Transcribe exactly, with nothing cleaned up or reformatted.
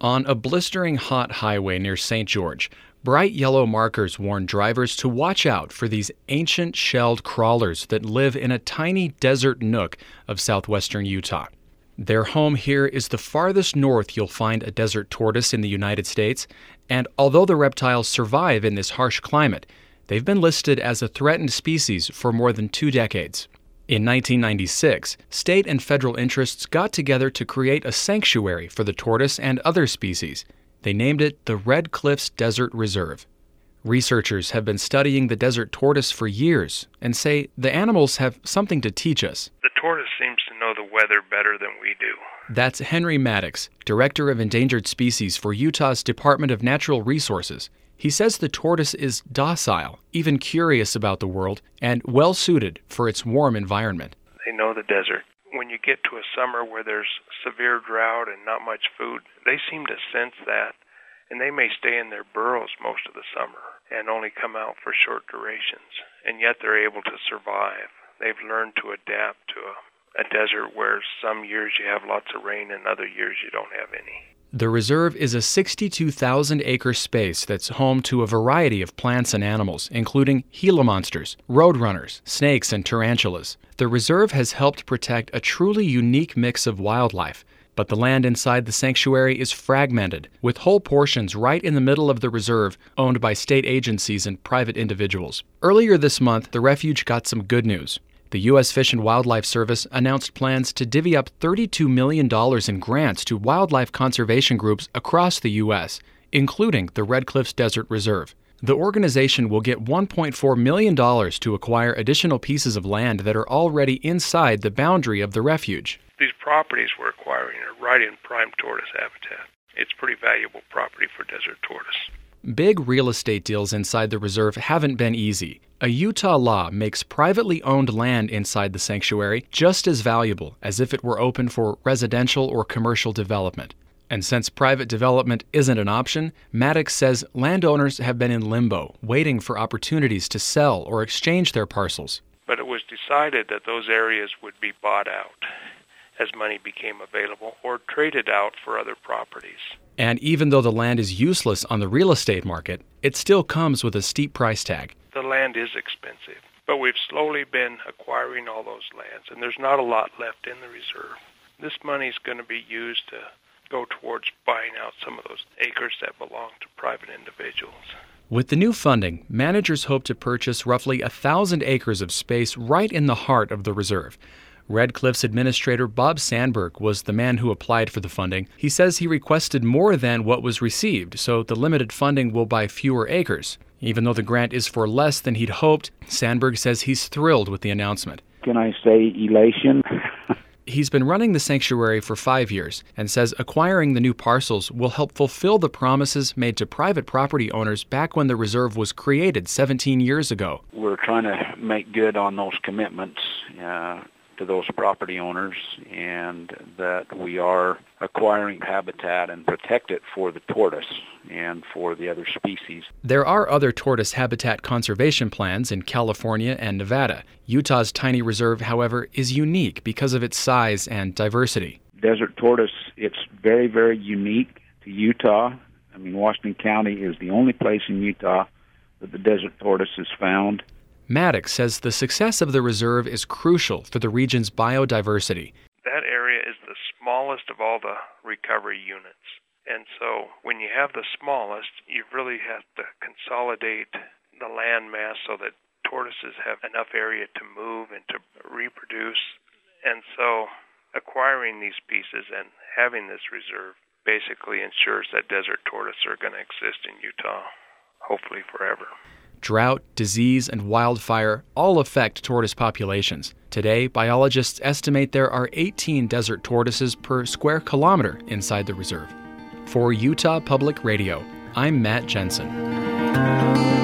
On a blistering hot highway near Saint George, bright yellow markers warn drivers to watch out for these ancient shelled crawlers that live in a tiny desert nook of southwestern Utah. Their home here is the farthest north you'll find a desert tortoise in the United States, and although the reptiles survive in this harsh climate, they've been listed as a threatened species for more than two decades. In nineteen ninety-six, state and federal interests got together to create a sanctuary for the tortoise and other species. They named it the Red Cliffs Desert Reserve. Researchers have been studying the desert tortoise for years and say the animals have something to teach us. The tortoise seems to know the weather better than we do. That's Henry Maddox, Director of Endangered Species for Utah's Department of Natural Resources. He says the tortoise is docile, even curious about the world, and well-suited for its warm environment. They know the desert. When you get to a summer where there's severe drought and not much food, they seem to sense that, and they may stay in their burrows most of the summer and only come out for short durations, and yet they're able to survive. They've learned to adapt to a, a desert where some years you have lots of rain and other years you don't have any. The reserve is a sixty-two thousand acre space that's home to a variety of plants and animals, including Gila monsters, roadrunners, snakes, and tarantulas. The reserve has helped protect a truly unique mix of wildlife, but the land inside the sanctuary is fragmented, with whole portions right in the middle of the reserve owned by state agencies and private individuals. Earlier this month, the refuge got some good news. The U S Fish and Wildlife Service announced plans to divvy up thirty-two million dollars in grants to wildlife conservation groups across the U S, including the Red Cliffs Desert Reserve. The organization will get one point four million dollars to acquire additional pieces of land that are already inside the boundary of the refuge. These properties we're acquiring are right in prime tortoise habitat. It's pretty valuable property for desert tortoise. Big real estate deals inside the reserve haven't been easy. A Utah law makes privately owned land inside the sanctuary just as valuable as if it were open for residential or commercial development. And since private development isn't an option, Maddox says landowners have been in limbo, waiting for opportunities to sell or exchange their parcels. But it was decided that those areas would be bought out as money became available or traded out for other properties. And even though the land is useless on the real estate market, it still comes with a steep price tag. The land is expensive, but we've slowly been acquiring all those lands, and there's not a lot left in the reserve. This money is going to be used to go towards buying out some of those acres that belong to private individuals. With the new funding, managers hope to purchase roughly a thousand acres of space right in the heart of the reserve. Red Cliffs Administrator Bob Sandberg was the man who applied for the funding. He says he requested more than what was received, so the limited funding will buy fewer acres. Even though the grant is for less than he'd hoped, Sandberg says he's thrilled with the announcement. Can I say elation? He's been running the sanctuary for five years and says acquiring the new parcels will help fulfill the promises made to private property owners back when the reserve was created seventeen years ago. We're trying to make good on those commitments uh, to those property owners, and that we are acquiring habitat and protect it for the tortoise and for the other species. There are other tortoise habitat conservation plans in California and Nevada. Utah's tiny reserve, however, is unique because of its size and diversity. Desert tortoise, it's very, very unique to Utah. I mean, Washington County is the only place in Utah that the desert tortoise is found. Maddox says the success of the reserve is crucial for the region's biodiversity. That area is the smallest of all the recovery units. And so when you have the smallest, you really have to consolidate the land mass so that tortoises have enough area to move and to reproduce. And so acquiring these pieces and having this reserve basically ensures that desert tortoises are going to exist in Utah, hopefully forever. Drought, disease, and wildfire all affect tortoise populations. Today, biologists estimate there are eighteen desert tortoises per square kilometer inside the reserve. For Utah Public Radio, I'm Matt Jensen.